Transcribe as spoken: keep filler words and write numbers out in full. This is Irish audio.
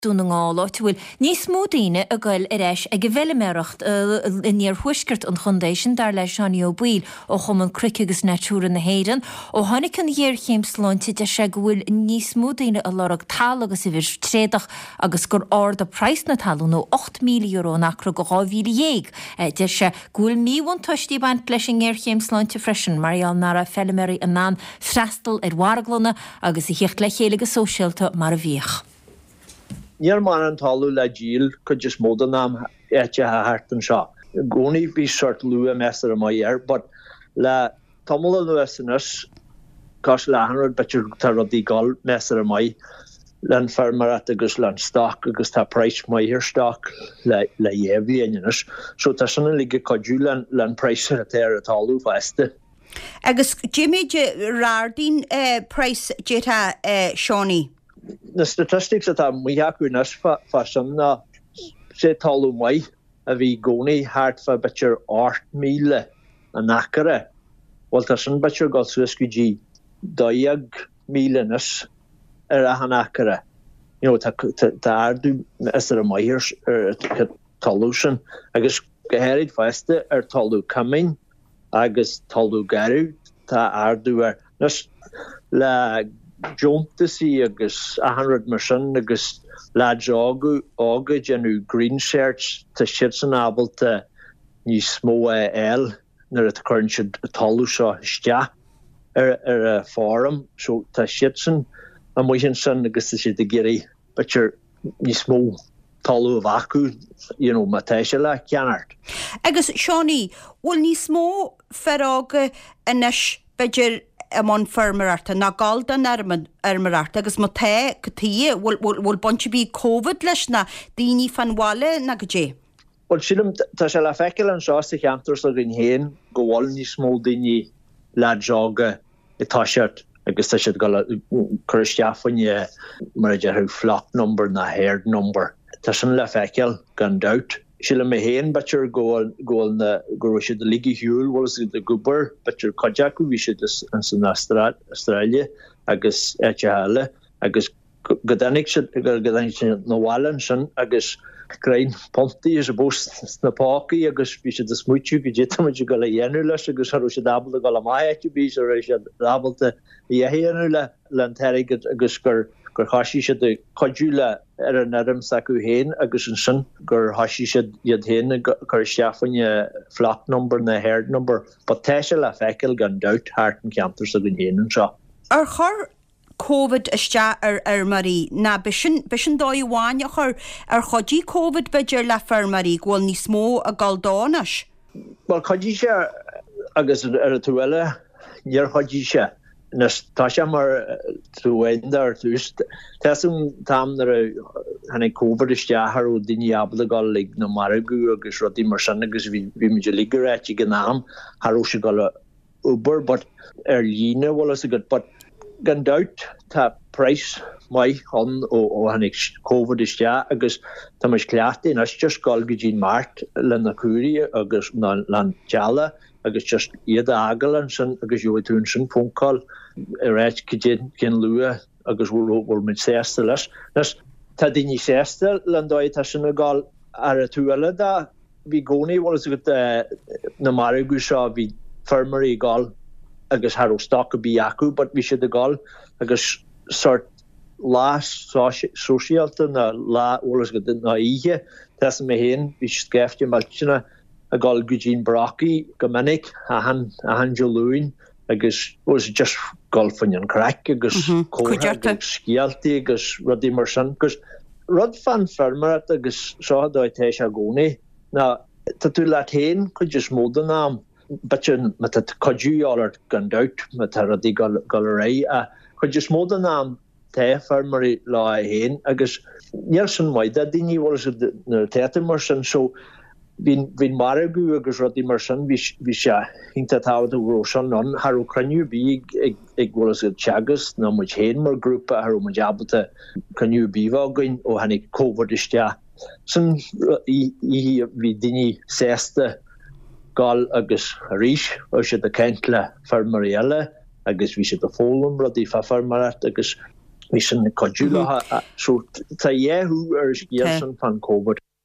dúna ngáláit bhfuil níos mó daoine a gcuil ar eis ag bheileméireacht níor thuiscirt an chundéisisin dar leis Seánie Ó Baoill ó chum an cric agus natúra na héireann ó tháinig an dhéir chéimsláinte de se go bhfuil níos mó daoine a lorg tal agus i bhir tréadach agus gur ard a preis na talú nó ocht míle euro nachra go dhá mhíle dhéag. De se gúil míhain tuistíí baint leis an ggéir chéimsláinte freisin Marial nara felleméirí an ná freistal ar waraglanna agus i hiocht le chéige sóisialta mar a bhíoch. Níor mar an talú le díal chu just móda nám éte a hart an seo. Gcónaí bhí sort lua meastar a mai ar, but le tamil a luasanas cos lehanrad betir tar rodí gal meastar a mai len fermarat agus len stock agus tá price mai hir stock le le éhí anas. So tá sanna lige codú len len price a téir a talú feste. Agus Jimmy rárdín uh, price jeta uh, Seánie. Na statistics at am we have nas fashion na sé talú mai a bhí gcónaí hart fa betir eight míle an acre. Well tá sin betir gal suascudí dóag míle nas ar a han acre. You know, tá ardú is ar a maihir ar talú sin agus gohéirid feste ar talú cumming agus talú garú tá ardú ar nas le Jontasi agus a hundred mar sin agus lads águ ága genú green shirts tá siad san ábalta ní smó eil nar a chun siad talú seo stea ar ar a fórum so tá siad san a muhin sin agus tá siad a géirí betir ní smó talú a bhacu you know matéise le ceanart. Agus Seánie, bhfuil ní smó ferága inis beidir amon fermararta na galdan arman armararta agus mo te ktie wol wol bunch be covid leis na dini fan wale na gje. Well silum ta shall affecel an shaste chanters of in heen go wal ni small dini la jogga e tashat agus ta should gal Christiafan ye manager who flock number na haired number. Ta shall affecel gone out. Shilla me hen butcher go go na go should the league huel was the goober butcher kajaku we should this in Australia Australia agus etjale agus godanik should godanik no wallen shin agus grain ponti is a boost na paki agus we should the smuchu gejeta you gal yenula agus haru should double gal mai to be so should double the ye henula lanterig agus gur gur hashi should the kajula er an adam saku hen agus an sin gur hashi should yad hen gur shafan ye flock number na herd number but teshel affecel gan doubt heart and canter so gan hen and sha ar chor covid ista ar ar mari na bishin bishin dói wáin chor ar chodí covid beidir le fer mari gwil ní smó a galdánas well chodí se agus ar tuile near chodí se nas tasha mar truendar tust tasum tam der han covid ista har o diniable gal lig na margu agus rodi mar sanagus vi vi mi ligaret genam har o gal uber but erline wala so good but gan doubt ta price mai on o o han covid ista agus tamas klachte nas just gal gejin mart lena curie agus lan jala agus just iad agel an sin agus jo tún sin phone call erach kidin ken lua agus wol wol mit seste las nas ta dini seste landoi ta sin gal ar tuele da vi goni wol is gut na marigu sha vi farmery gal agus haro stock bi yaku but vi should gal agus sort last socialta na la wol is gut na ige tas me hen vi skefte malchina a gal gujin braki gomanik a han a han joluin agus was just golfing and crack agus skialti agus rodi marsan agus rod fan farmer agus saw da teisha goni na tatu latin could just moda nam but met at kaju all gone out met rodi gallery a could just moda nam te farmer la hen agus yerson why that dini was the theater marsan so Vin vin maragu agus rodi marsan vi vi sha hinta tau de roshan non haru kanu bi eg was it chagus no much hen more group haru majabata kanu bi vagoin o hanik covid istia sun i i vi dini seste gal agus rish o should the kentla for mariella agus vi should the folum rodi fa farmarat agus mis een kodjula so ta jehu er spiersen van COVID.